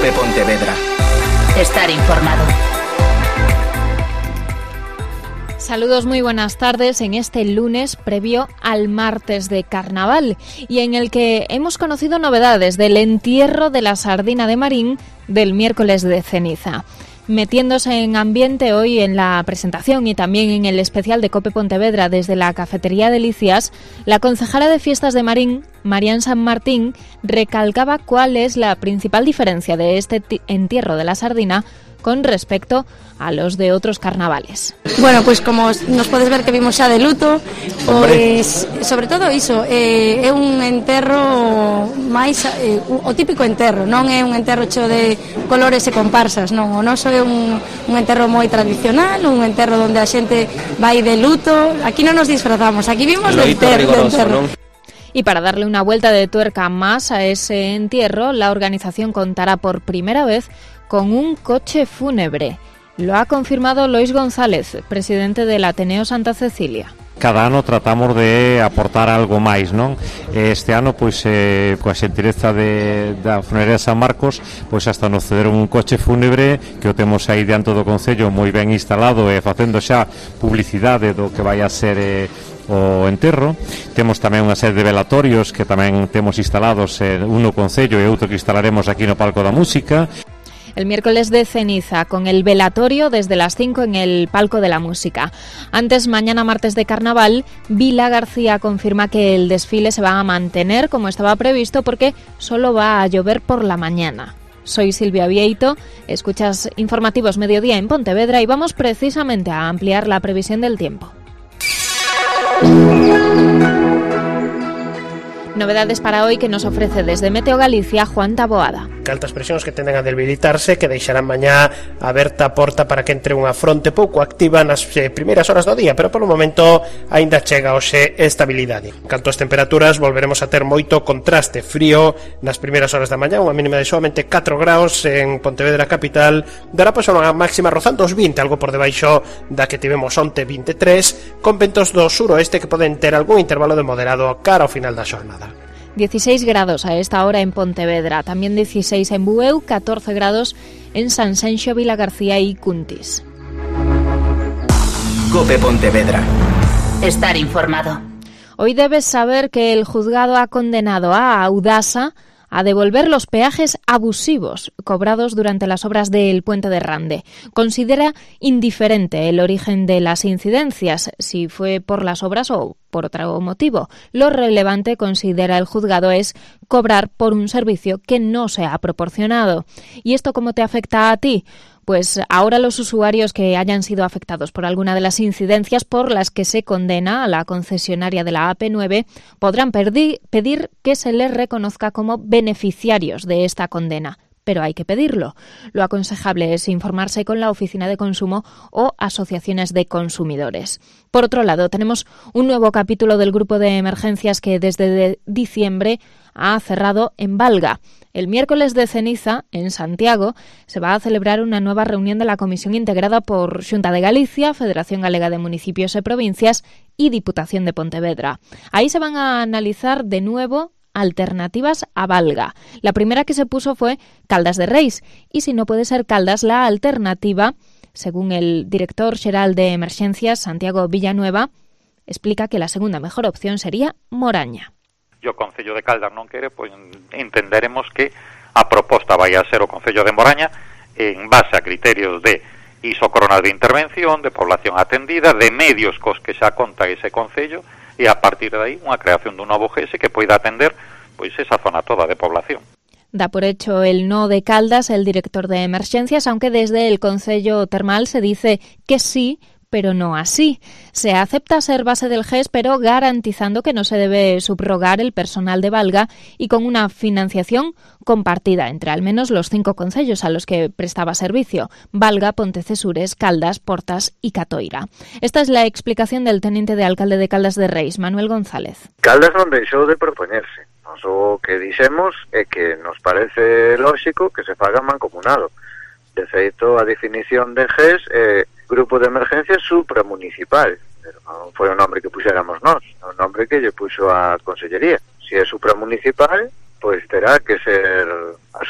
COPE Pontevedra. Estar informado. Saludos, muy buenas tardes en este lunes previo al martes de Carnaval y en el que hemos conocido novedades del entierro de la sardina de Marín del miércoles de ceniza. Metiéndose en ambiente hoy en la presentación y también en el especial de COPE Pontevedra desde la Cafetería Delicias, la concejala de Fiestas de Marín, Marian San Martín, recalcaba cuál es la principal diferencia de este entierro de la sardina con respecto a los de otros carnavales. Bueno, pois como nos podes ver que vimos xa de luto, pois sobre todo iso, é un enterro máis o típico enterro, non é un enterro cheo de colores e comparsas, non, o noso é un enterro moi tradicional, un enterro onde a xente vai de luto, aquí non nos disfrazamos, aquí vimos de enterro. Y para darle una vuelta de tuerca más a ese entierro, la organización contará por primera vez con un coche fúnebre. Lo ha confirmado Lois González, presidente del Ateneo Santa Cecilia. Cada ano tratamos de aportar algo máis, non? Este ano, pois, coa xentileza da Funeraria San Marcos, pois hasta nos cederon un coche fúnebre que o temos aí diante do Concello moi ben instalado e facendo xa publicidade do que vai a ser o enterro. Temos tamén unha serie de velatorios que tamén temos instalados, un no Concello e outro que instalaremos aquí no Palco da Música. El miércoles de ceniza, con el velatorio desde las 5 en el Palco de la Música. Antes, mañana martes de Carnaval, Vila García confirma que el desfile se va a mantener como estaba previsto porque solo va a llover por la mañana. Soy Silvia Vieito, escuchas Informativos Mediodía en Pontevedra y vamos precisamente a ampliar la previsión del tiempo. Novedades para hoy que nos ofrece desde Meteo Galicia Juan Taboada. Altas presións que tenden a debilitarse, que deixarán mañá aberta a porta para que entre unha fronte pouco activa nas primeiras horas do día, pero polo momento aínda chega hoxe estabilidade. Canto as temperaturas, volveremos a ter moito contraste, frío nas primeiras horas da mañá, unha mínima de solamente 4 graus en Pontevedra capital, dará pois unha máxima rozando os 20, algo por debaixo da que tivemos onte 23, con ventos do suroeste que poden ter algún intervalo de moderado cara ao final da xornada. 16 grados a esta hora en Pontevedra, también 16 en Bueu, 14 grados en Sanxenxo, Vilagarcía y Cuntis. COPE Pontevedra. Estar informado. Hoy debes saber que el juzgado ha condenado a Audasa a devolver los peajes abusivos cobrados durante las obras del Puente de Rande. Considera indiferente el origen de las incidencias, si fue por las obras o por otro motivo. Lo relevante, considera el juzgado, es cobrar por un servicio que no se ha proporcionado. ¿Y esto cómo te afecta a ti? Pues ahora los usuarios que hayan sido afectados por alguna de las incidencias por las que se condena a la concesionaria de la AP9 podrán pedir que se les reconozca como beneficiarios de esta condena. Pero hay que pedirlo. Lo aconsejable es informarse con la Oficina de Consumo o asociaciones de consumidores. Por otro lado, tenemos un nuevo capítulo del grupo de emergencias que desde diciembre ha cerrado en Valga. El miércoles de ceniza, en Santiago, se va a celebrar una nueva reunión de la comisión integrada por Xunta de Galicia, Federación Galega de Municipios e Provincias y Diputación de Pontevedra. Ahí se van a analizar de nuevo alternativas a Valga. La primera que se puso fue Caldas de Reis y si no puede ser Caldas, la alternativa, según el director xeral de Emerxencias, Santiago Villanueva, explica que la segunda mejor opción sería Moraña. E o Concello de Caldas non quere, pois entenderemos que a proposta vai a ser o Concello de Moraña en base a criterios de isocronal de intervención, de población atendida, de medios cos que xa conta ese Concello e a partir de aí unha creación dun novo GS que poida atender pois esa zona toda de población. Da por hecho el no de Caldas el director de Emerxencias, aunque desde el Concello Termal se dice que sí, pero no así. Se acepta ser base del GES, pero garantizando que no se debe subrogar el personal de Valga y con una financiación compartida entre al menos los 5 concellos a los que prestaba servicio: Valga, Pontecesures, Caldas, Portas y Catoira. Esta es la explicación del teniente de alcalde de Caldas de Reis, Manuel González. Caldas non deixou de propoñerse. Nos o que dixemos é que nos parece lóxico que se faga mancomunado. De feito, a definición de GES é Grupo de Emergencia Supramunicipal. Pero non foi o nombre que puxéramos nós, o nombre que lle puxo a Consellería. Se é supramunicipal, pois terá que ser a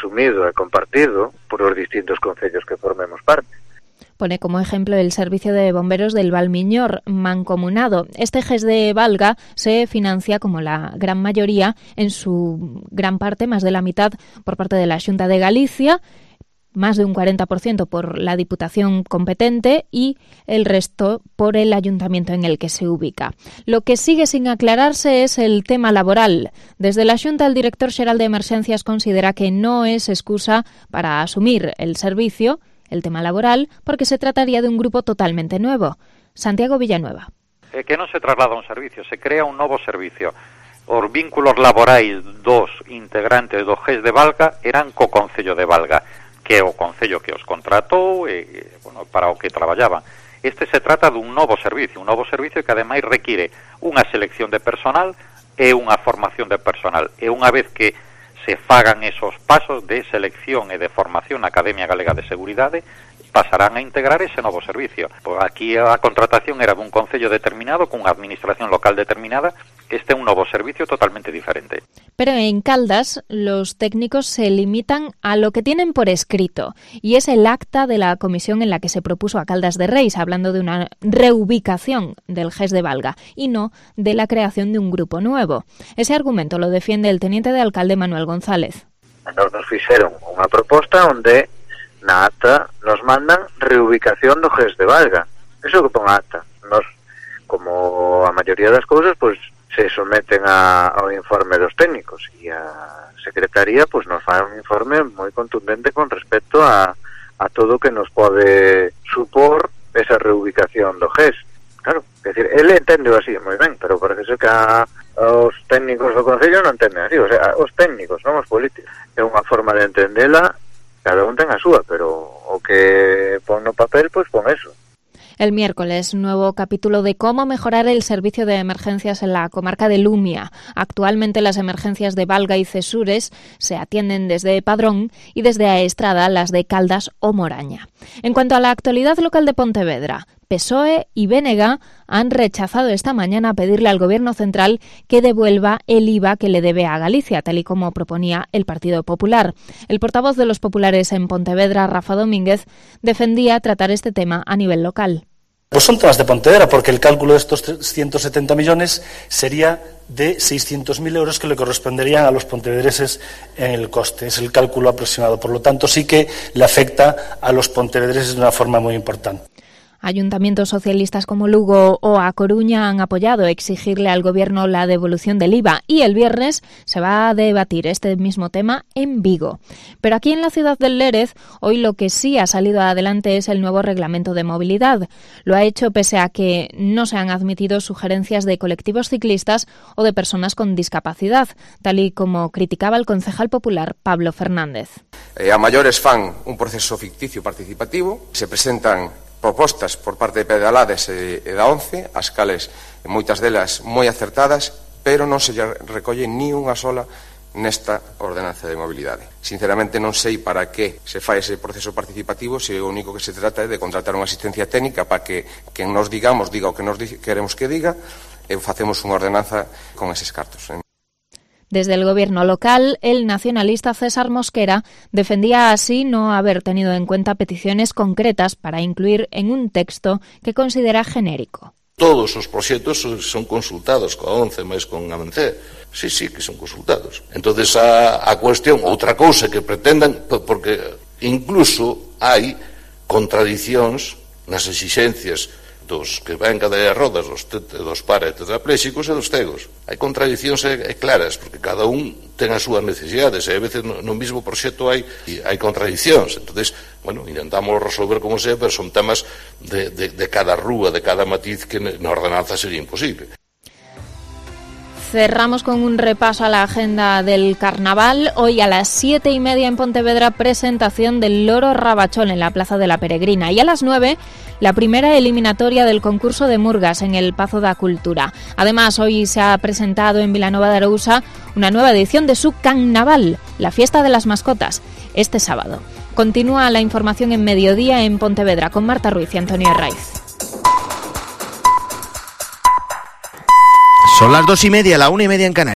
asumido e compartido por os distintos concellos que formemos parte. Pone como ejemplo el Servicio de Bomberos del Valmiñor, mancomunado. Este GES de Valga se financia, como la gran mayoría, en su gran parte, más de la mitad, por parte de la Xunta de Galicia, más de un 40% por la Diputación competente y el resto por el ayuntamiento en el que se ubica. Lo que sigue sin aclararse es el tema laboral. Desde la Xunta, el director xeral de Emerxencias considera que no es excusa para asumir el servicio, el tema laboral, porque se trataría de un grupo totalmente nuevo. Santiago Villanueva. Que non se traslada un servicio, se crea un novo servicio. Os vínculos laborais dos integrantes do GES de Valga eran co Concello de Valga, que é o Concello que os contratou para o que traballaban. Este se trata dun novo servicio que ademais require unha selección de personal e unha formación de personal. E unha vez que se fagan esos pasos de selección e de formación na Academia Galega de Seguridade, pasarán a integrar ese novo servicio. Pues aquí a contratación era dun concello determinado, cunha administración local determinada. Este é un novo servicio totalmente diferente. Pero en Caldas los técnicos se limitan a lo que tienen por escrito, y es el acta de la comisión en la que se propuso a Caldas de Reis, hablando de una reubicación del GES de Valga, y no de la creación de un grupo nuevo. Ese argumento lo defiende el teniente de alcalde Manuel González. Nos fixeron unha proposta onde na acta nos mandan reubicación do GES de Valga. Eso que pon a acta. Nos, como a maioría das cousas, pois se someten ao informe dos técnicos e a Secretaría pois nos fai un informe moi contundente con respecto a todo o que nos pode supor esa reubicación do GES. Claro, é dicir, ele entende así, moi ben, pero parece ser que os técnicos do Concello non entenden así, o sea, os técnicos, non os políticos. É unha forma de entendela, cada un ten a súa, pero o que pon no papel, pois pon eso. El miércoles, nuevo capítulo de cómo mejorar el servicio de emergencias en la comarca de Lumia. Actualmente las emergencias de Valga y Cesures se atienden desde Padrón y desde a Estrada las de Caldas o Moraña. En cuanto a la actualidad local de Pontevedra, PSOE y BNG han rechazado esta mañana pedirle al Gobierno central que devuelva el IVA que le debe a Galicia, tal y como proponía el Partido Popular. El portavoz de los populares en Pontevedra, Rafa Domínguez, defendía tratar este tema a nivel local. Pues son temas de Pontevedra, porque el cálculo de estos 170 millones sería de 600.000 euros que le corresponderían a los pontevedreses en el coste. Es el cálculo aproximado. Por lo tanto, sí que le afecta a los pontevedreses de una forma muy importante. Ayuntamientos socialistas como Lugo o A Coruña han apoyado exigirle al Gobierno la devolución del IVA y el viernes se va a debatir este mismo tema en Vigo. Pero aquí en la ciudad del Lérez, hoy lo que sí ha salido adelante es el nuevo reglamento de movilidad. Lo ha hecho pese a que no se han admitido sugerencias de colectivos ciclistas o de personas con discapacidad, tal y como criticaba el concejal popular Pablo Fernández. A maiores fan un proceso ficticio participativo, se presentan propostas por parte de Pedalades e da ONCE, as cales moitas delas moi acertadas, pero non se recolle ni unha sola nesta ordenanza de mobilidade. Sinceramente non sei para que se fai ese proceso participativo se o único que se trata é de contratar unha asistencia técnica para que quen nos digamos diga o que nos queremos que diga e facemos unha ordenanza con eses cartos. Desde el gobierno local, el nacionalista César Mosquera defendía así no haber tenido en cuenta peticiones concretas para incluir en un texto que considera genérico. Todos os proxectos son consultados coa ONCE máis con Amencé. Sí, que son consultados. Entonces a cuestión, outra cousa que pretendan, porque incluso hai contradicións nas exixencias dos que ven cadeira de rodas, dos para e tetrapléxicos e dos cegos. Hai contradicións claras, porque cada un ten as súas necesidades, e a veces no mesmo proxecto hai contradicións. Entonces, bueno, intentamos resolver como sea, pero son temas de cada rúa, de cada matiz que na ordenanza sería imposible. Cerramos con un repaso a la agenda del carnaval. Hoy a las 7:30 en Pontevedra, presentación del Loro Rabachón en la Plaza de la Peregrina. Y a las 9, la primera eliminatoria del concurso de Murgas en el Pazo da Cultura. Además, hoy se ha presentado en Vilanova de Arousa una nueva edición de su Carnaval, la fiesta de las mascotas, este sábado. Continúa la información en Mediodía en Pontevedra con Marta Ruiz y Antonio Herraiz. Son las 2:30, la 1:30 en Canarias.